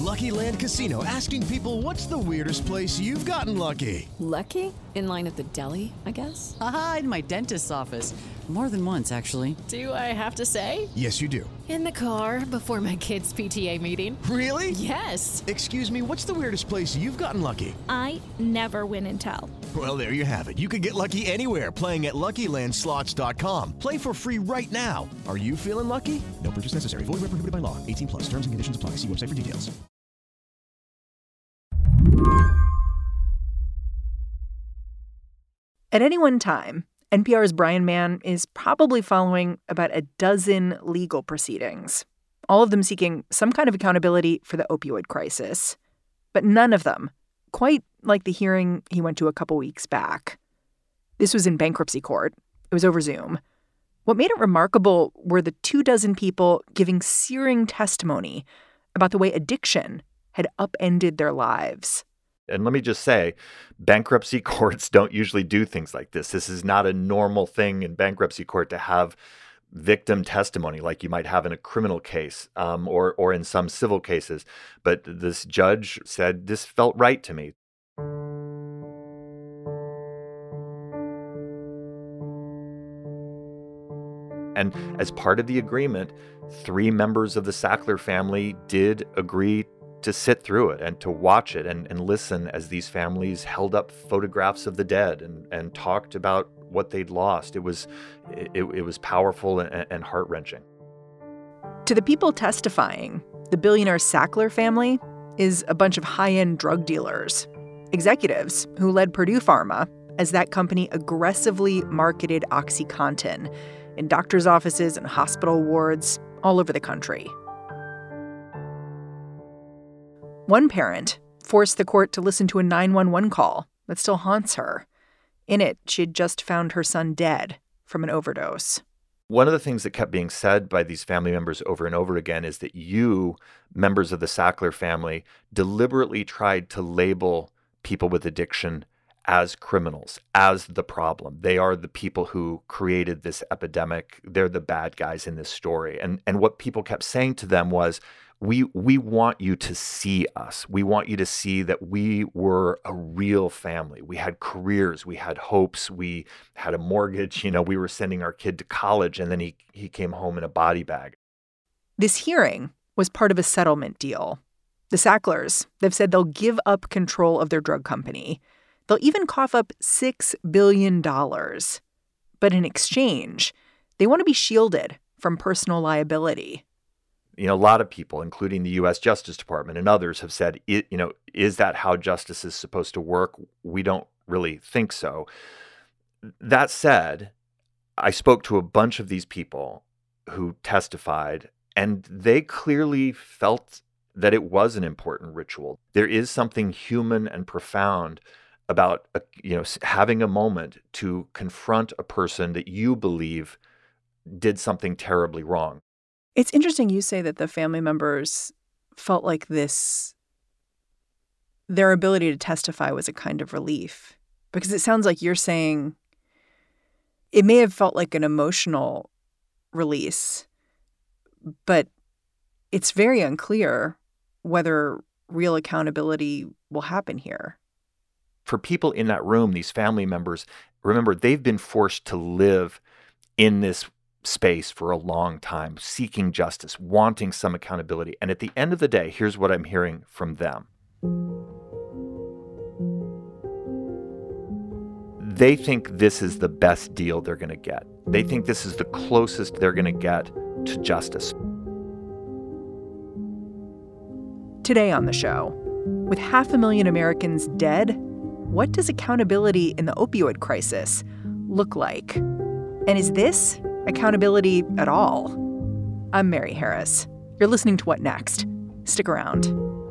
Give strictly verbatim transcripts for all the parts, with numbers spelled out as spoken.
Lucky Land Casino, asking people, what's the weirdest place you've gotten lucky? Lucky? In line at the deli, I guess? Aha, in my dentist's office. More than once, actually. Do I have to say? Yes, you do. In the car before my kids' P T A meeting. Really? Yes. Excuse me, what's the weirdest place you've gotten lucky? I never win and tell. Well, there you have it. You can get lucky anywhere, playing at Lucky Land Slots dot com. Play for free right now. Are you feeling lucky? No purchase necessary. Void where prohibited by law. eighteen plus. Terms and conditions apply. See website for details. At any one time, N P R's Brian Mann is probably following about a dozen legal proceedings, all of them seeking some kind of accountability for the opioid crisis. But none of them quite like the hearing he went to a couple weeks back. This was in bankruptcy court. It was over Zoom. What made it remarkable were the two dozen people giving searing testimony about the way addiction had upended their lives. And let me just say, bankruptcy courts don't usually do things like this. This is not a normal thing in bankruptcy court to have victim testimony like you might have in a criminal case um, or, or in some civil cases. But this judge said this felt right to me. And as part of the agreement, three members of the Sackler family did agree to sit through it and to watch it and, and listen as these families held up photographs of the dead and, and talked about what they'd lost. It was it, it was powerful and, and heart-wrenching. To the people testifying, the billionaire Sackler family is a bunch of high-end drug dealers, executives who led Purdue Pharma as that company aggressively marketed OxyContin in doctors' offices and hospital wards all over the country. One parent forced the court to listen to a nine one one call that still haunts her. In it, she had just found her son dead from an overdose. One of the things that kept being said by these family members over and over again is that you, members of the Sackler family, deliberately tried to label people with addiction as criminals, as the problem. They are the people who created this epidemic. They're the bad guys in this story. And and what people kept saying to them was, we we want you to see us. We want you to see that we were a real family. We had careers, we had hopes, we had a mortgage, you know, we were sending our kid to college, and then he he came home in a body bag. This hearing was part of a settlement deal. The Sacklers, they've said they'll give up control of their drug company. They'll even cough up six billion dollars. But in exchange, they want to be shielded from personal liability. You know, a lot of people, including the U S Justice Department and others, have said, you know, is that how justice is supposed to work? We don't really think so. That said, I spoke to a bunch of these people who testified, and they clearly felt that it was an important ritual. There is something human and profound about, a, you know, having a moment to confront a person that you believe did something terribly wrong. It's interesting you say that the family members felt like this, their ability to testify was a kind of relief, because it sounds like you're saying it may have felt like an emotional release, but it's very unclear whether real accountability will happen here. For people in that room, these family members, remember, they've been forced to live in this space for a long time, seeking justice, wanting some accountability. And at the end of the day, here's what I'm hearing from them. They think this is the best deal they're going to get. They think this is the closest they're going to get to justice. Today on the show, with half a million Americans dead, what does accountability in the opioid crisis look like? And is this accountability at all? I'm Mary Harris. You're listening to What Next? Stick around.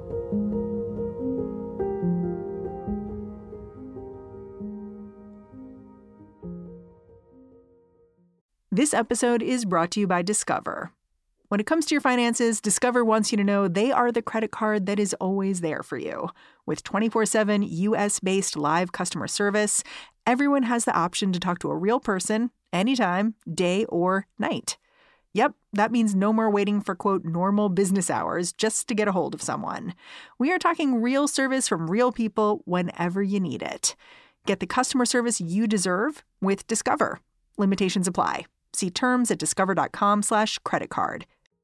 This episode is brought to you by Discover. When it comes to your finances, Discover wants you to know they are the credit card that is always there for you. With twenty-four seven U S-based live customer service, everyone has the option to talk to a real person anytime, day or night. Yep, that means no more waiting for, quote, normal business hours just to get a hold of someone. We are talking real service from real people whenever you need it. Get the customer service you deserve with Discover. Limitations apply. See terms at discover.com slash credit card.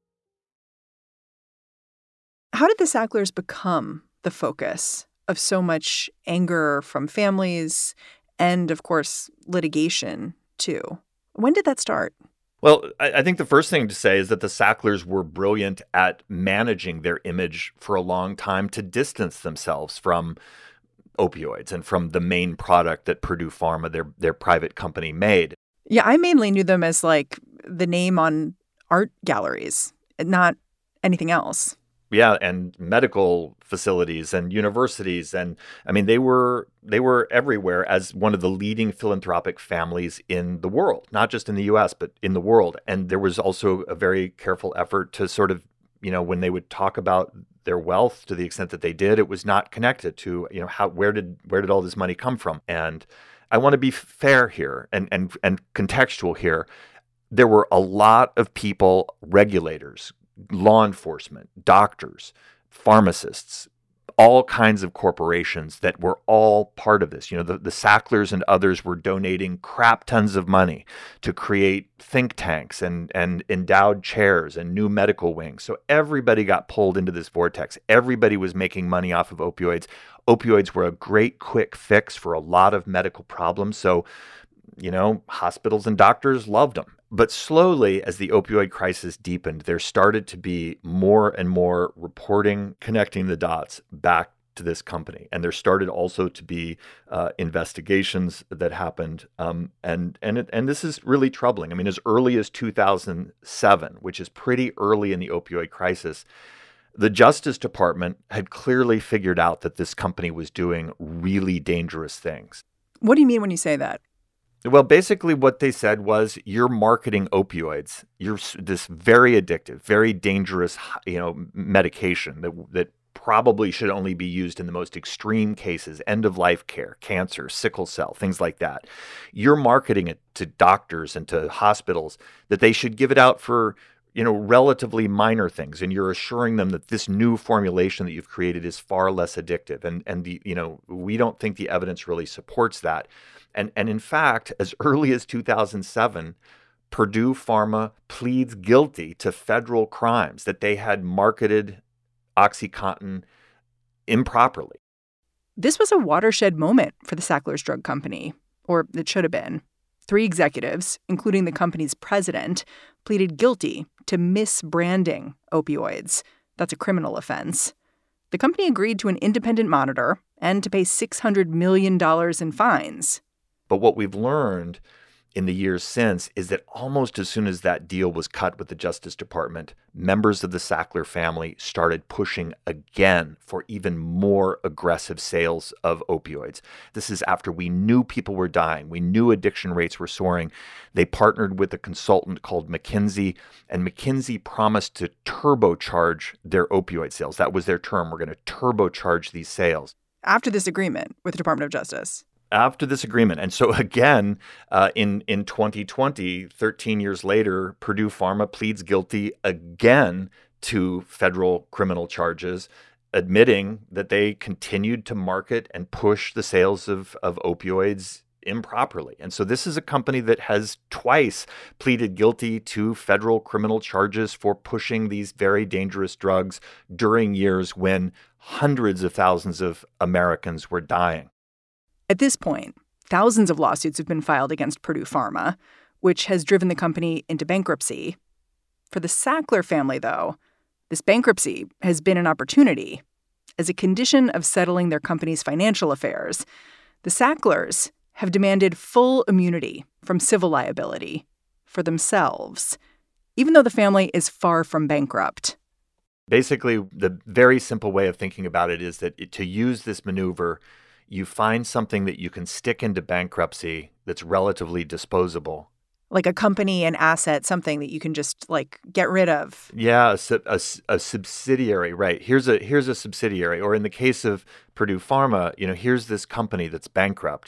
How did the Sacklers become the focus of so much anger from families and, of course, litigation, too? When did that start? Well, I, I think the first thing to say is that the Sacklers were brilliant at managing their image for a long time to distance themselves from opioids and from the main product that Purdue Pharma, their their private company, made. Yeah, I mainly knew them as like the name on art galleries, not anything else. Yeah, and medical facilities and universities, and I mean they were they were everywhere as one of the leading philanthropic families in the world, not just in the U S but in the world. And there was also a very careful effort to sort of, you know, when they would talk about their wealth to the extent that they did, it was not connected to, you know, how where did where did all this money come from? And I want to be fair here and and and contextual here. There were a lot of people, regulators, law enforcement, doctors, pharmacists, all kinds of corporations that were all part of this. You know, the, the Sacklers and others were donating crap tons of money to create think tanks and, and endowed chairs and new medical wings. So everybody got pulled into this vortex. Everybody was making money off of opioids. Opioids were a great quick fix for a lot of medical problems. So, you know, hospitals and doctors loved them. But slowly, as the opioid crisis deepened, there started to be more and more reporting connecting the dots back to this company. And there started also to be uh, investigations that happened. Um, and and it, and this is really troubling. I mean, as early as two thousand seven, which is pretty early in the opioid crisis, the Justice Department had clearly figured out that this company was doing really dangerous things. What do you mean when you say that? Well, basically what they said was you're marketing opioids. You're this very addictive, very dangerous, you know, medication that that probably should only be used in the most extreme cases, end-of-life care, cancer, sickle cell, things like that. You're marketing it to doctors and to hospitals that they should give it out for, you know, relatively minor things. And you're assuring them that this new formulation that you've created is far less addictive. And, and the, you know, we don't think the evidence really supports that. And, and in fact, as early as two thousand seven, Purdue Pharma pleads guilty to federal crimes that they had marketed OxyContin improperly. This was a watershed moment for the Sacklers Drug Company, or it should have been. Three executives, including the company's president, pleaded guilty to misbranding opioids. That's a criminal offense. The company agreed to an independent monitor and to pay six hundred million dollars in fines. But what we've learned in the years since is that almost as soon as that deal was cut with the Justice Department, members of the Sackler family started pushing again for even more aggressive sales of opioids. This is after we knew people were dying. We knew addiction rates were soaring. They partnered with a consultant called McKinsey, and McKinsey promised to turbocharge their opioid sales. That was their term. We're going to turbocharge these sales. After this agreement with the Department of Justice. After this agreement. And so again, uh, in, in twenty twenty, thirteen years later, Purdue Pharma pleads guilty again to federal criminal charges, admitting that they continued to market and push the sales of, of opioids improperly. And so this is a company that has twice pleaded guilty to federal criminal charges for pushing these very dangerous drugs during years when hundreds of thousands of Americans were dying. At this point, thousands of lawsuits have been filed against Purdue Pharma, which has driven the company into bankruptcy. For the Sackler family, though, this bankruptcy has been an opportunity. As a condition of settling their company's financial affairs, the Sacklers have demanded full immunity from civil liability for themselves, even though the family is far from bankrupt. Basically, the very simple way of thinking about it is that it, to use this maneuver, you find something that you can stick into bankruptcy that's relatively disposable. Like a company, an asset, something that you can just like get rid of. Yeah, a, a, a subsidiary, right. Here's a here's a subsidiary. Or in the case of Purdue Pharma, you know, here's this company that's bankrupt.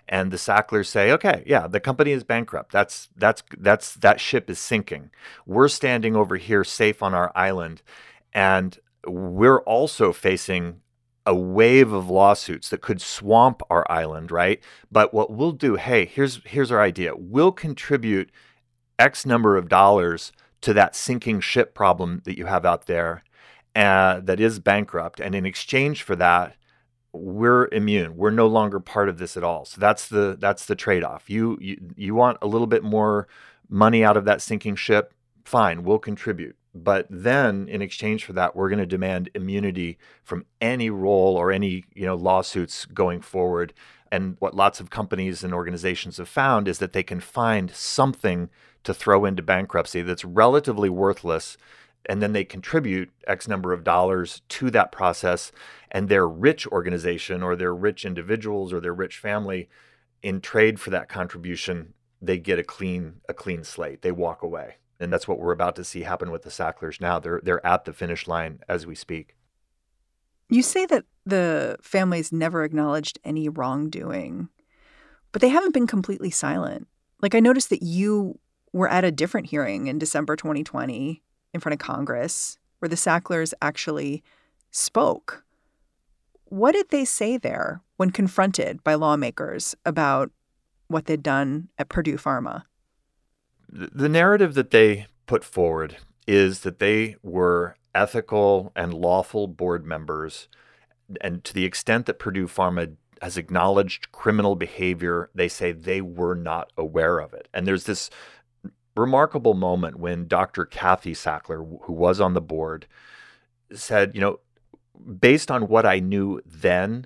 And the Sacklers say, okay, yeah, the company is bankrupt. That's that's that's that ship is sinking. We're standing over here safe on our island, and we're also facing a wave of lawsuits that could swamp our island, right? But what we'll do, hey, here's here's our idea. We'll contribute X number of dollars to that sinking ship problem that you have out there uh, that is bankrupt. And in exchange for that, we're immune. We're no longer part of this at all. So that's the that's the trade-off. You you you want a little bit more money out of that sinking ship? Fine, we'll contribute. But then in exchange for that, we're going to demand immunity from any role or any, you know, lawsuits going forward. And what lots of companies and organizations have found is that they can find something to throw into bankruptcy that's relatively worthless, and then they contribute X number of dollars to that process, and their rich organization or their rich individuals or their rich family, in trade for that contribution, they get a clean a clean slate. They walk away. And that's what we're about to see happen with the Sacklers now. They're they're at the finish line as we speak. You say that the families never acknowledged any wrongdoing, but they haven't been completely silent. Like, I noticed that you were at a different hearing in December twenty twenty in front of Congress where the Sacklers actually spoke. What did they say there when confronted by lawmakers about what they'd done at Purdue Pharma? The narrative that they put forward is that they were ethical and lawful board members. And to the extent that Purdue Pharma has acknowledged criminal behavior, they say they were not aware of it. And there's this remarkable moment when Doctor Kathy Sackler, who was on the board, said, you know, based on what I knew then,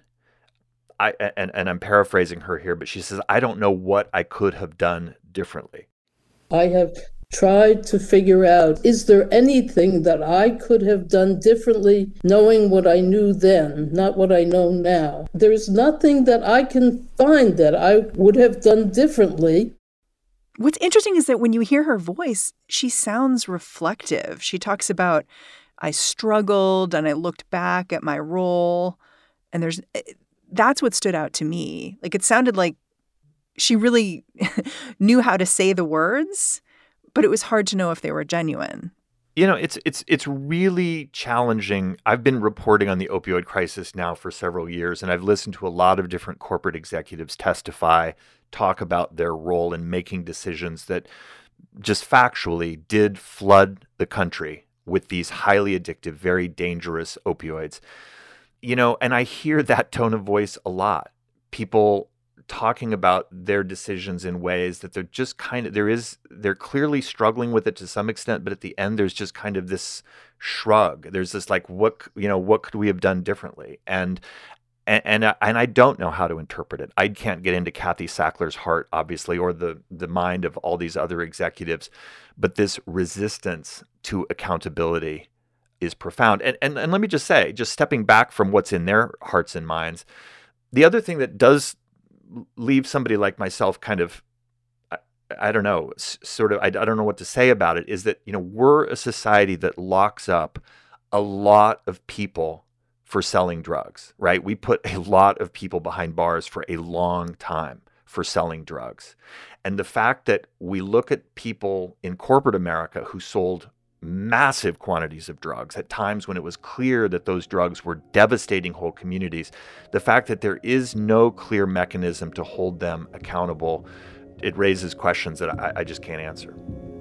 I and, and I'm paraphrasing her here, but she says, I don't know what I could have done differently. I have tried to figure out, is there anything that I could have done differently knowing what I knew then, not what I know now? There's nothing that I can find that I would have done differently. What's interesting is that when you hear her voice, she sounds reflective. She talks about, I struggled and I looked back at my role. And there's that's what stood out to me. Like, it sounded like she really knew how to say the words, but it was hard to know if they were genuine. You know, it's it's it's really challenging. I've been reporting on the opioid crisis now for several years, and I've listened to a lot of different corporate executives testify, talk about their role in making decisions that just factually did flood the country with these highly addictive, very dangerous opioids. You know, and I hear that tone of voice a lot. People talking about their decisions in ways that they're just kind of, there is, they're clearly struggling with it to some extent, but at the end, there's just kind of this shrug. There's this like, what, you know, what could we have done differently? And, and, and, and I don't know how to interpret it. I can't get into Kathy Sackler's heart, obviously, or the, the mind of all these other executives, but this resistance to accountability is profound. And, and, and let me just say, just stepping back from what's in their hearts and minds, the other thing that does leave somebody like myself kind of, I, I don't know, sort of, I, I don't know what to say about it, is that, you know, we're a society that locks up a lot of people for selling drugs, right? We put a lot of people behind bars for a long time for selling drugs. And the fact that we look at people in corporate America who sold massive quantities of drugs at times when it was clear that those drugs were devastating whole communities, the fact that there is no clear mechanism to hold them accountable, it raises questions that I, I just can't answer.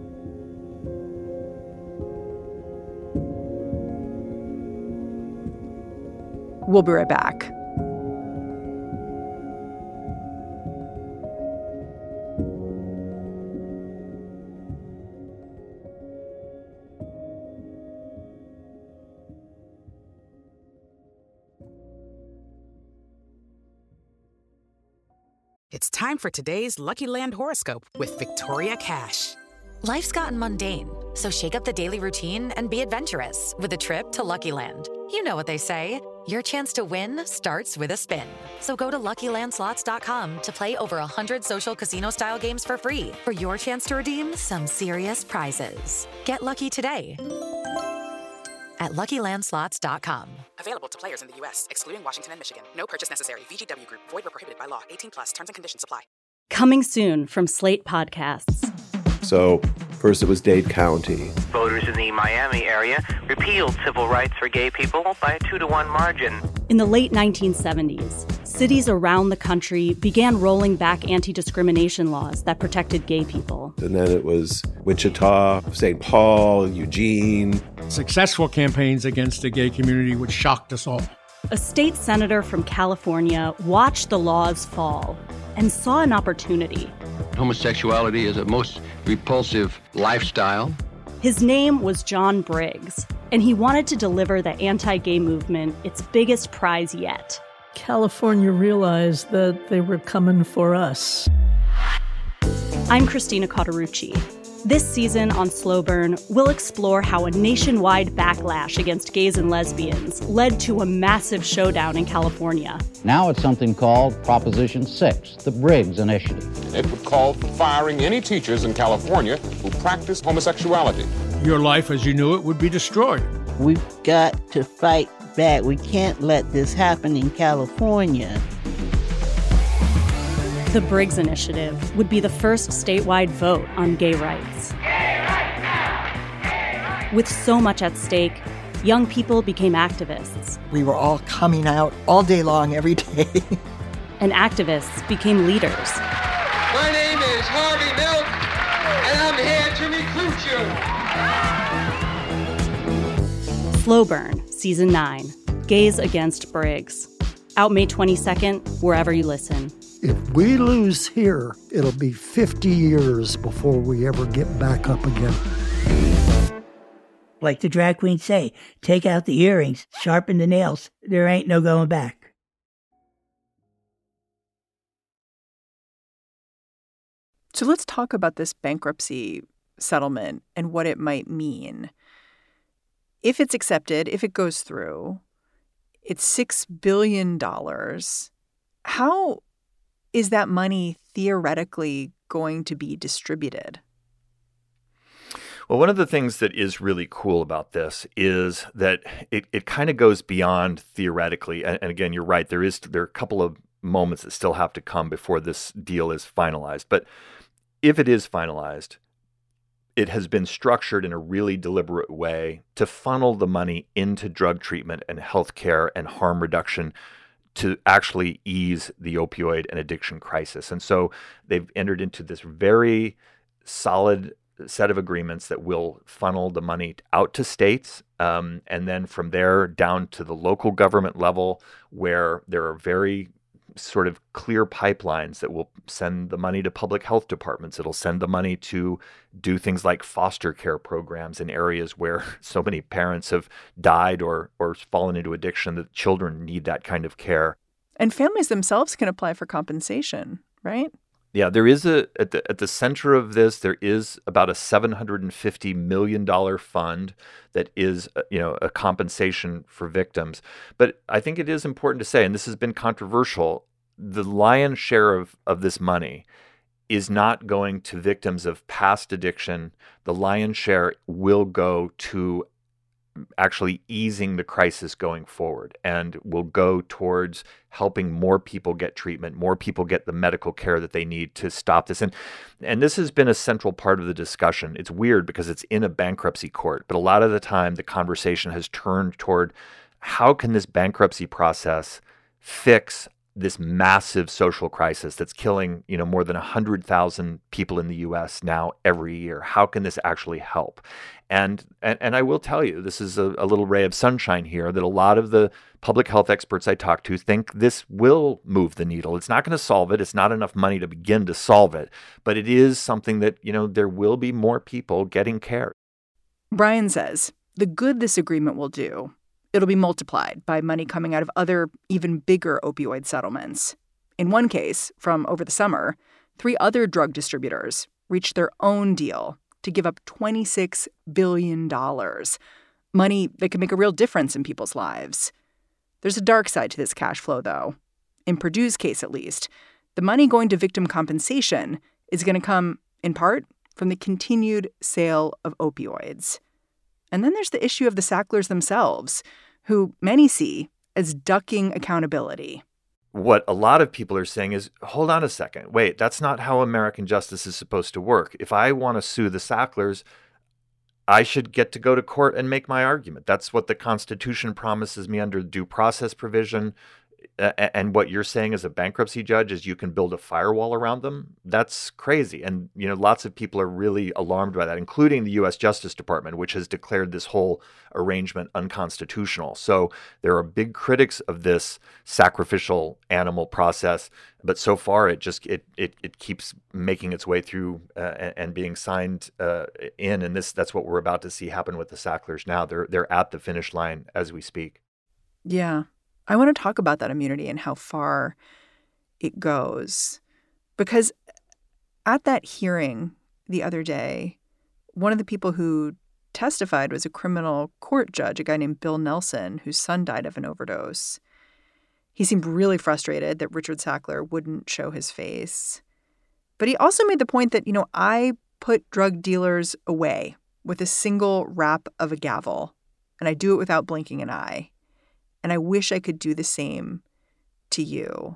We'll be right back. It's time for today's Lucky Land horoscope with Victoria Cash. Life's gotten mundane, so shake up the daily routine and be adventurous with a trip to Lucky Land. You know what they say, your chance to win starts with a spin. So go to Lucky Land Slots dot com to play over one hundred social casino-style games for free for your chance to redeem some serious prizes. Get lucky today at Lucky Land Slots dot com. Available to players in the U S, excluding Washington and Michigan. No purchase necessary. V G W Group. Void or prohibited by law. eighteen plus. Terms and conditions apply. Coming soon from Slate Podcasts. So, first it was Dade County. Voters in the Miami area repealed civil rights for gay people by a two to one margin. In the late nineteen seventies, cities around the country began rolling back anti-discrimination laws that protected gay people. And then it was Wichita, Saint Paul, Eugene. Successful campaigns against the gay community, which shocked us all. A state senator from California watched the laws fall and saw an opportunity. Homosexuality is a most repulsive lifestyle. His name was John Briggs, and he wanted to deliver the anti-gay movement its biggest prize yet. California realized that they were coming for us. I'm Christina Cauterucci. This season on Slow Burn, we'll explore how a nationwide backlash against gays and lesbians led to a massive showdown in California. Now it's something called Proposition six, the Briggs Initiative. It would call for firing any teachers in California who practice homosexuality. Your life as you knew it would be destroyed. We've got to fight back. We can't let this happen in California. The Briggs Initiative would be the first statewide vote on gay rights. Gay rights now! Gay rights! With so much at stake, young people became activists. We were all coming out all day long, every day. And activists became leaders. My name is Harvey Milk, and I'm here to recruit you. Slow Burn, Season nine, Gays Against Briggs. Out May twenty-second, wherever you listen. If we lose here, it'll be fifty years before we ever get back up again. Like the drag queens say, take out the earrings, sharpen the nails. There ain't no going back. So let's talk about this bankruptcy settlement and what it might mean. If it's accepted, if it goes through, it's six billion dollars. How is that money theoretically going to be distributed? Well, one of the things that is really cool about this is that it, it kind of goes beyond theoretically. And, and again, you're right. There is there are a couple of moments that still have to come before this deal is finalized. But if it is finalized, it has been structured in a really deliberate way to funnel the money into drug treatment and healthcare and harm reduction to actually ease the opioid and addiction crisis. And so they've entered into this very solid set of agreements that will funnel the money out to states, um, and then from there down to the local government level, where there are very sort of clear pipelines that will send the money to public health departments. It'll send the money to do things like foster care programs in areas where so many parents have died or or fallen into addiction that children need that kind of care. And families themselves can apply for compensation, right? Yeah, there is a at the at the center of this, there is about a seven hundred fifty million dollars fund that is, you know, a compensation for victims. But I think it is important to say, and this has been controversial, the lion's share of, of this money is not going to victims of past addiction. The lion's share will go to actually easing the crisis going forward, and will go towards helping more people get treatment, more people get the medical care that they need to stop this. And and this has been a central part of the discussion. It's weird because it's in a bankruptcy court, but a lot of the time the conversation has turned toward how can this bankruptcy process fix this massive social crisis that's killing, you know, more than one hundred thousand people in the U S now every year. How can this actually help? And and, and I will tell you, this is a, a little ray of sunshine here, that a lot of the public health experts I talk to think this will move the needle. It's not going to solve it. It's not enough money to begin to solve it. But it is something that, you know, there will be more people getting care. Brian says the good this agreement will do, it'll be multiplied by money coming out of other, even bigger opioid settlements. In one case, from over the summer, three other drug distributors reached their own deal to give up twenty-six billion dollars, money that can make a real difference in people's lives. There's a dark side to this cash flow, though. In Purdue's case, at least, the money going to victim compensation is going to come, in part, from the continued sale of opioids. And then there's the issue of the Sacklers themselves, who many see as ducking accountability. What a lot of people are saying is, hold on a second. Wait, that's not how American justice is supposed to work. If I want to sue the Sacklers, I should get to go to court and make my argument. That's what the Constitution promises me under due process provision. And what you're saying as a bankruptcy judge is you can build a firewall around them. That's crazy. And, you know, lots of people are really alarmed by that, including the U S Justice Department, which has declared this whole arrangement unconstitutional. So there are big critics of this sacrificial animal process. But so far, it just it it, it keeps making its way through uh, and being signed uh, in. And this that's what we're about to see happen with the Sacklers now. They're they're at the finish line as we speak. Yeah. I want to talk about that immunity and how far it goes, because at that hearing the other day, one of the people who testified was a criminal court judge, a guy named Bill Nelson, whose son died of an overdose. He seemed really frustrated that Richard Sackler wouldn't show his face. But he also made the point that, you know, I put drug dealers away with a single rap of a gavel, and I do it without blinking an eye. And I wish I could do the same to you.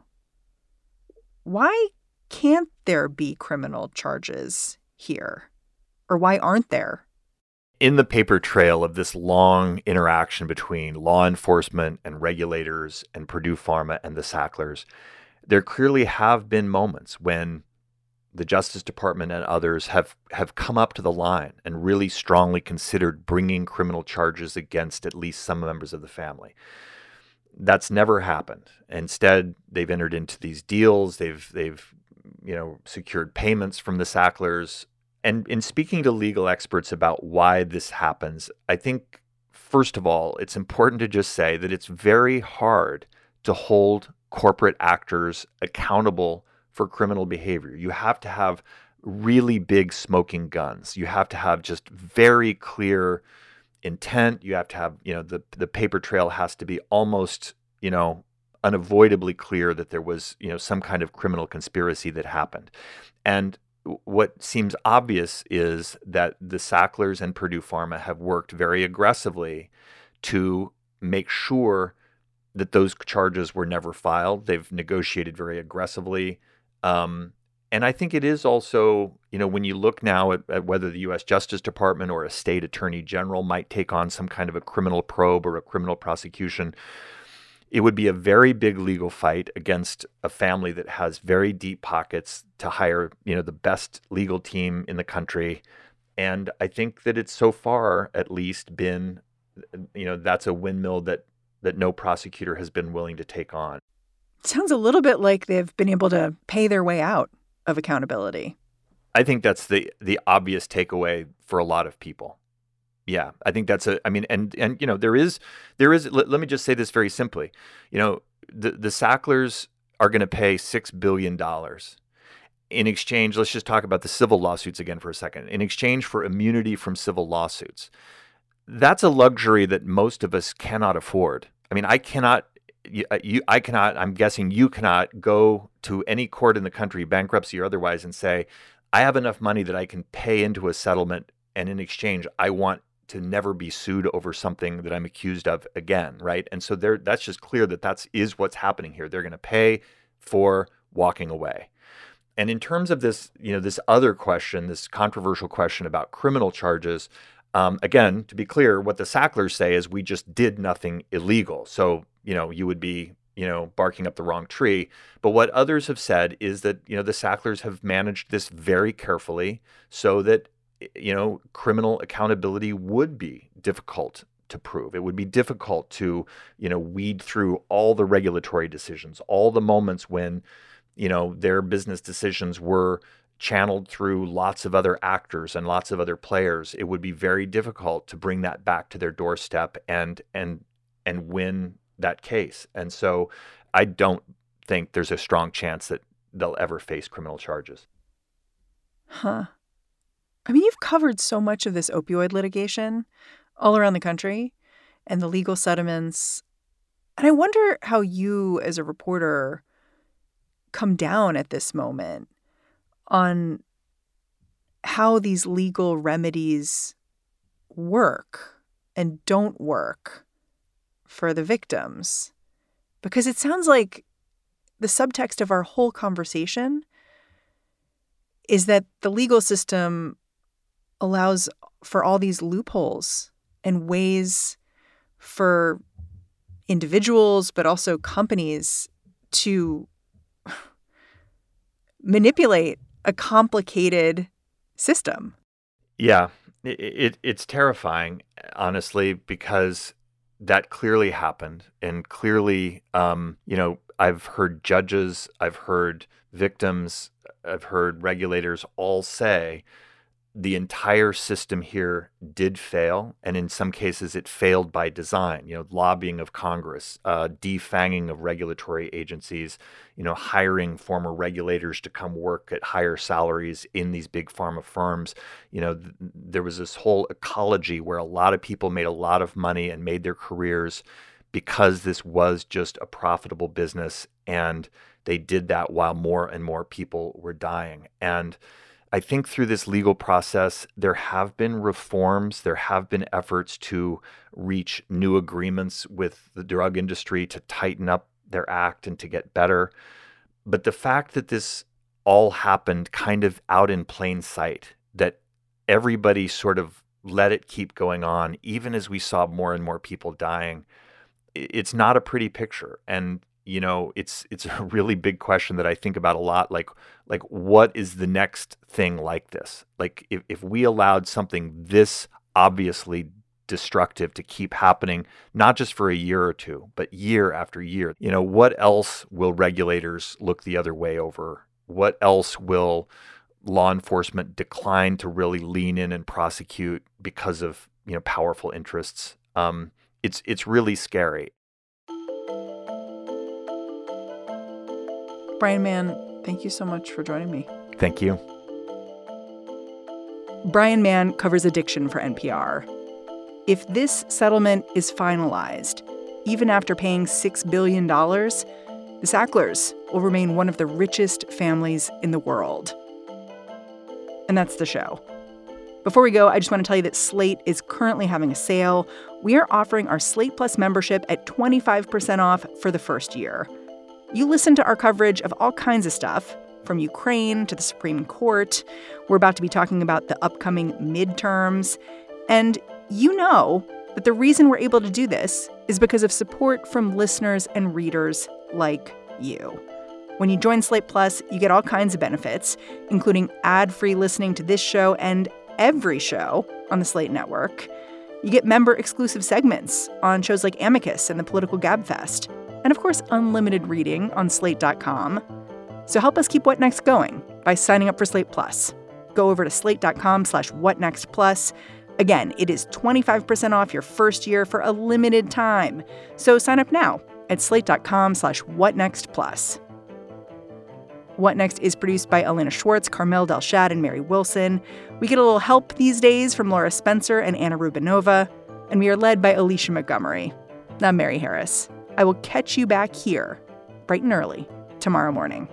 Why can't there be criminal charges here? Or why aren't there? In the paper trail of this long interaction between law enforcement and regulators and Purdue Pharma and the Sacklers, there clearly have been moments when the Justice Department and others have, have come up to the line and really strongly considered bringing criminal charges against at least some members of the family. That's never happened. Instead, they've entered into these deals. They've they've you know secured payments from the Sacklers. And in speaking to legal experts about why this happens, I think first of all, it's important to just say that it's very hard to hold corporate actors accountable for criminal behavior. You have to have really big smoking guns. You have to have just very clear intent. You have to have, you know, the the paper trail has to be almost, you know, unavoidably clear that there was, you know, some kind of criminal conspiracy that happened. And what seems obvious is that the Sacklers and Purdue Pharma have worked very aggressively to make sure that those charges were never filed. They've negotiated very aggressively. Um, And I think it is also, you know, when you look now at, at whether the U S Justice Department or a state attorney general might take on some kind of a criminal probe or a criminal prosecution, it would be a very big legal fight against a family that has very deep pockets to hire, you know, the best legal team in the country. And I think that it's so far at least been, you know, that's a windmill that that no prosecutor has been willing to take on. It sounds a little bit like they've been able to pay their way out of accountability. I think that's the the obvious takeaway for a lot of people. Yeah, I think that's a, I mean, and, and you know, there is, there is, let, let me just say this very simply. You know, the, the Sacklers are going to pay six billion dollars in exchange. Let's just talk about the civil lawsuits again for a second. In exchange for immunity from civil lawsuits. That's a luxury that most of us cannot afford. I mean, I cannot, you, you I cannot, I'm guessing you cannot go to any court in the country, bankruptcy or otherwise, and say, I have enough money that I can pay into a settlement, and in exchange, I want to never be sued over something that I'm accused of again, right? And so there, that's just clear that that's is what's happening here. They're going to pay for walking away. And in terms of this, you know, this other question, this controversial question about criminal charges, um, again, to be clear, what the Sacklers say is we just did nothing illegal. So, you know, you would be, you know, barking up the wrong tree. But what others have said is that, you know, the Sacklers have managed this very carefully so that, you know, criminal accountability would be difficult to prove. It would be difficult to, you know, weed through all the regulatory decisions, all the moments when, you know, their business decisions were channeled through lots of other actors and lots of other players. It would be very difficult to bring that back to their doorstep and and and win that case. And so I don't think there's a strong chance that they'll ever face criminal charges. Huh. I mean, you've covered so much of this opioid litigation all around the country and the legal settlements. And I wonder how you, as a reporter, come down at this moment on how these legal remedies work. and don't work for the victims? Because it sounds like the subtext of our whole conversation is that the legal system allows for all these loopholes and ways for individuals, but also companies, to manipulate a complicated system. Yeah, it, it, it's terrifying, honestly, because that clearly happened. And clearly, um, you know, I've heard judges, I've heard victims, I've heard regulators all say the entire system here did fail, and in some cases it failed by design. You know, lobbying of Congress, uh, defanging of regulatory agencies, you know, hiring former regulators to come work at higher salaries in these big pharma firms. You know, th- there was this whole ecology where a lot of people made a lot of money and made their careers because this was just a profitable business, and they did that while more and more people were dying. And I think through this legal process, there have been reforms, there have been efforts to reach new agreements with the drug industry to tighten up their act and to get better. But the fact that this all happened kind of out in plain sight, that everybody sort of let it keep going on, even as we saw more and more people dying, it's not a pretty picture. And you know, it's it's a really big question that I think about a lot. Like, like what is the next thing like this? Like, if, if we allowed something this obviously destructive to keep happening, not just for a year or two, but year after year, you know, what else will regulators look the other way over? What else will law enforcement decline to really lean in and prosecute because of, you know, powerful interests? Um, it's it's really scary. Brian Mann, thank you so much for joining me. Thank you. Brian Mann covers addiction for N P R. If this settlement is finalized, even after paying six billion dollars, the Sacklers will remain one of the richest families in the world. And that's the show. Before we go, I just want to tell you that Slate is currently having a sale. We are offering our Slate Plus membership at twenty-five percent off for the first year. You listen to our coverage of all kinds of stuff, from Ukraine to the Supreme Court. We're about to be talking about the upcoming midterms. And you know that the reason we're able to do this is because of support from listeners and readers like you. When you join Slate Plus, you get all kinds of benefits, including ad-free listening to this show and every show on the Slate Network. You get member-exclusive segments on shows like Amicus and the Political Gabfest. And of course, unlimited reading on slate dot com. So help us keep What Next going by signing up for Slate Plus. Go over to slate dot com slash what next plus. Again, it is twenty-five percent off your first year for a limited time. So sign up now at slate dot com slash what next plus. What Next is produced by Elena Schwartz, Carmel Delshad, and Mary Wilson. We get a little help these days from Laura Spencer and Anna Rubinova. And we are led by Alicia Montgomery. I'm Mary Harris. I will catch you back here, bright and early, tomorrow morning.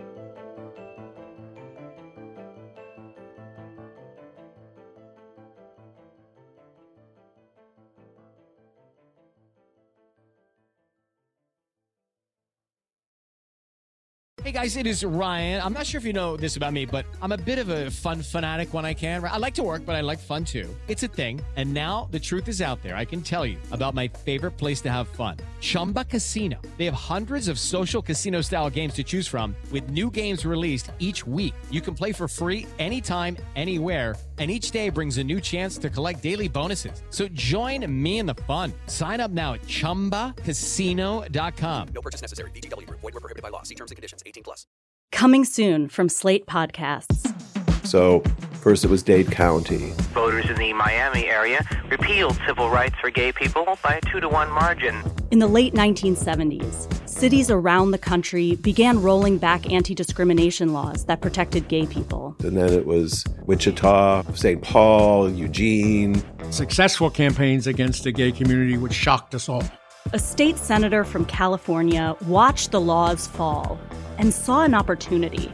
Hey guys, it is Ryan. I'm not sure if you know this about me, but I'm a bit of a fun fanatic when I can. I like to work, but I like fun too. It's a thing. And now the truth is out there. I can tell you about my favorite place to have fun. Chumba Casino. They have hundreds of social casino style games to choose from with new games released each week. You can play for free anytime, anywhere. And each day brings a new chance to collect daily bonuses. So join me in the fun. Sign up now at chumba casino dot com. No purchase necessary. V G W Group. Void where prohibited by law. See terms and conditions. eighteen plus. Coming soon from Slate Podcasts. So first it was Dade County. Voters in the Miami area repealed civil rights for gay people by a two to one margin. In the late nineteen seventies, cities around the country began rolling back anti-discrimination laws that protected gay people. And then it was Wichita, Saint Paul, Eugene. Successful campaigns against the gay community, which shocked us all. A state senator from California watched the laws fall and saw an opportunity.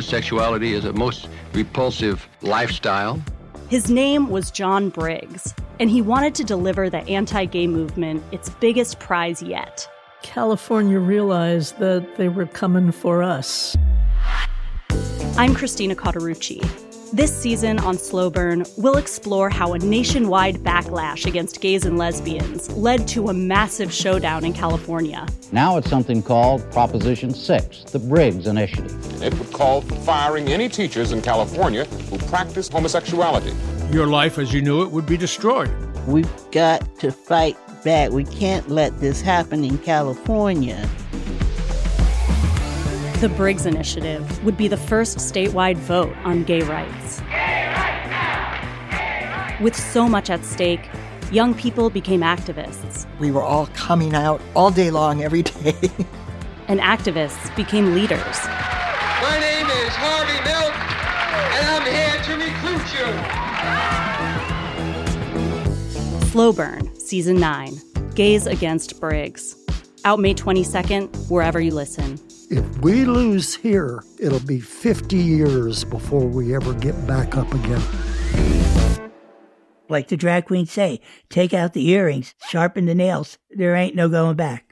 Homosexuality is a most repulsive lifestyle. His name was John Briggs. and he wanted to deliver the anti-gay movement its biggest prize yet. California realized that they were coming for us. I'm Christina Cauterucci. This season on Slow Burn, we'll explore how a nationwide backlash against gays and lesbians led to a massive showdown in California. Now it's something called Proposition six, the Briggs Initiative. It would call for firing any teachers in California who practice homosexuality. Your life as you knew it would be destroyed. We've got to fight back. We can't let this happen in California. The Briggs Initiative would be the first statewide vote on gay rights. Gay rights now! Gay rights! With so much at stake, young people became activists. We were all coming out all day long, every day. And activists became leaders. My name is Harvey Milk, and I'm here to recruit you. Slow Burn, Season nine, Gays Against Briggs. Out May twenty-second, wherever you listen. If we lose here, it'll be fifty years before we ever get back up again. Like the drag queens say, take out the earrings, sharpen the nails. There ain't no going back.